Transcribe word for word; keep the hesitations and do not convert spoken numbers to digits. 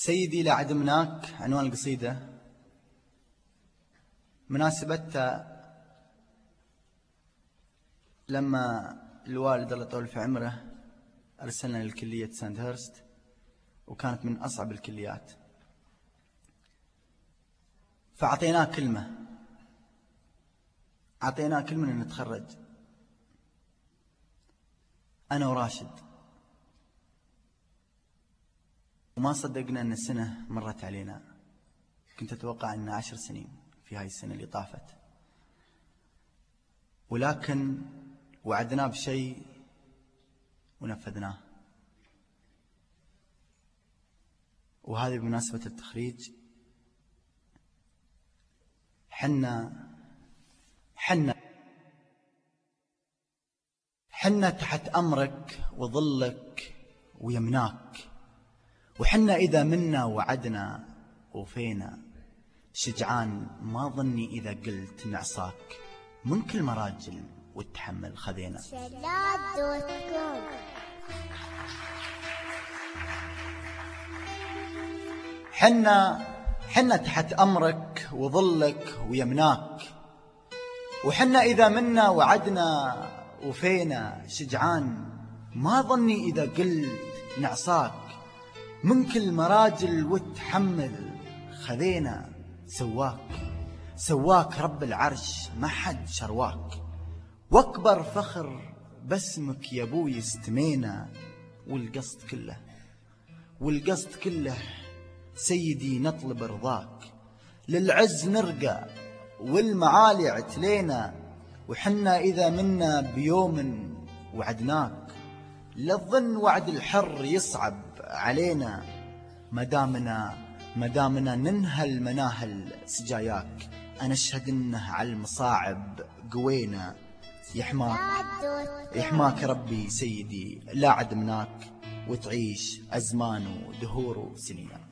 سيدي لا عدمناك عنوان القصيدة مناسبتها لما الوالد الله يطول في عمره أرسلنا للكلية ساندهرست، وكانت من أصعب الكليات، فأعطيناه كلمة أعطيناه كلمة أن نتخرج أنا وراشد، وما صدقنا أن السنة مرت علينا. كنت أتوقع أن عشر سنين في هاي السنة اللي طافت، ولكن وعدناه بشيء ونفذناه. وهذه بمناسبة التخريج. حنا حنا حنا تحت أمرك وظلك ويمناك، وحنا إذا منا وعدنا وفينا. شجعان ما ظني إذا قلت نعصاك، من كل مراجل والتحمل خذينا. حنا حنا تحت أمرك وظلك ويمناك، وحنا إذا منا وعدنا وفينا. شجعان ما ظني إذا قلت نعصاك، من كل مراجل وتحمل خذينا. سواك سواك رب العرش ما حد شرواك، واكبر فخر باسمك يا ابوي استمينا. والقصد كله والقصد كله سيدي نطلب رضاك، للعز نرقى والمعالي عتلينا. وحنا إذا منا بيوم وعدناك، للظن وعد الحر يصعب علينا. مدامنا مدامنا ننهل مناهل سجاياك، أنا أشهد إنه على المصاعب قوينا. يحماك يحماك ربي سيدي لا عدمناك، وتعيش أزمان ودهور وسنين.